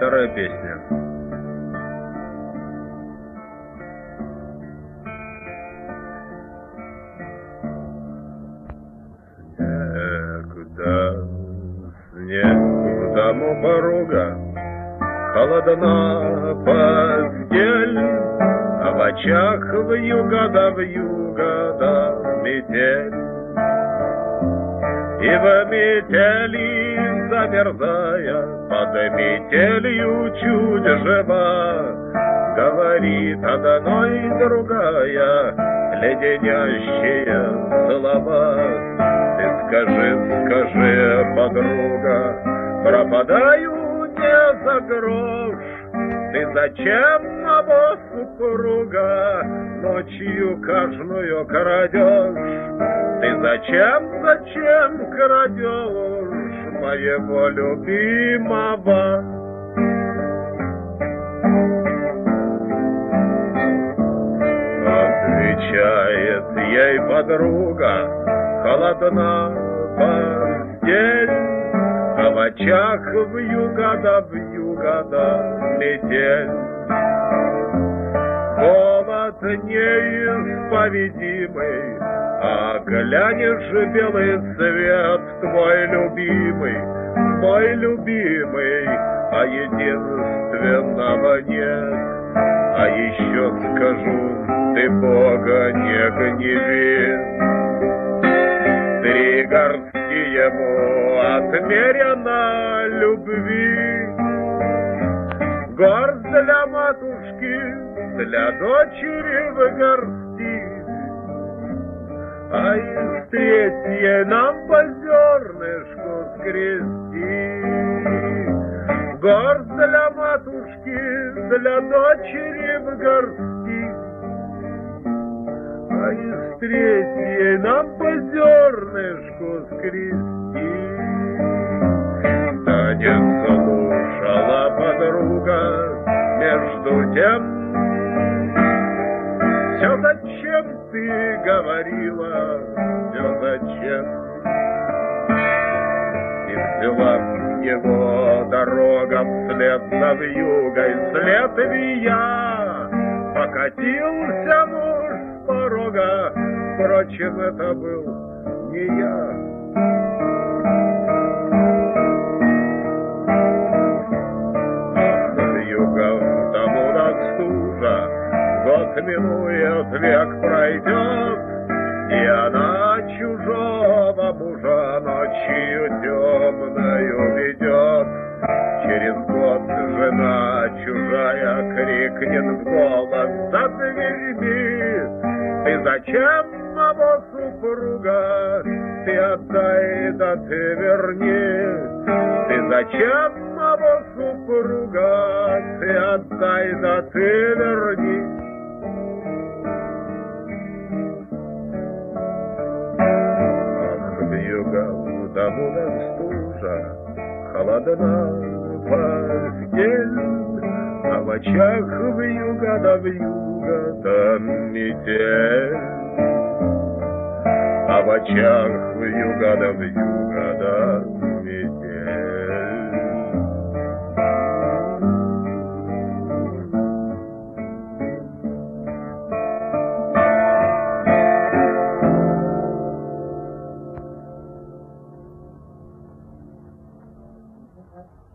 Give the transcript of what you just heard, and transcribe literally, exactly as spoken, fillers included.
Вторая песня. Снег, снег в дому порога, холодна постель, а в очах вьюга да вьюга да метель. И в метели замерзая, под метелью чуть жива, говорит одна и другая леденящие слова. Ты скажи, скажи, подруга, пропадаю не за грош. Ты зачем моего супруга ночью каждую крадешь? Ты зачем, зачем крадешь моего любимого? Отвечает ей подруга, холодна постель, а в очах вьюга да вьюга да метель. Холод неисповедимый, а глянешь белый свет твой любимый, мой любимый, а единственного нет. А еще скажу, ты Бога не гневи, три горстки ему отмерено любви. Горсть для матушки, для дочери в горсти, а из третьей нам по зернышку скрести. Горсть для матушки, для дочери в горсти, а из третьей нам по зернышку скрести. Да не слушала подруга, между тем, все зачем ты говорила, все зачем. И взяла его дорога вслед за вьюгой, след вия. Покатился муж с порога, впрочем, это был не я. Вьюга тому до стужа, год минует, век пройдет, и она чужого мужа ночью темною ведет. Через год жена чужая крикнет в голос за дверьми: ты зачем моего супруга? Ты отдай, да ты верни. Ты зачем моего супруга? Ты отдай, да ты верни. В дому на стужа, холодна постель, а в очах вьюга да вьюга да метель. А в очах вьюга да вьюга да метель. Thank you.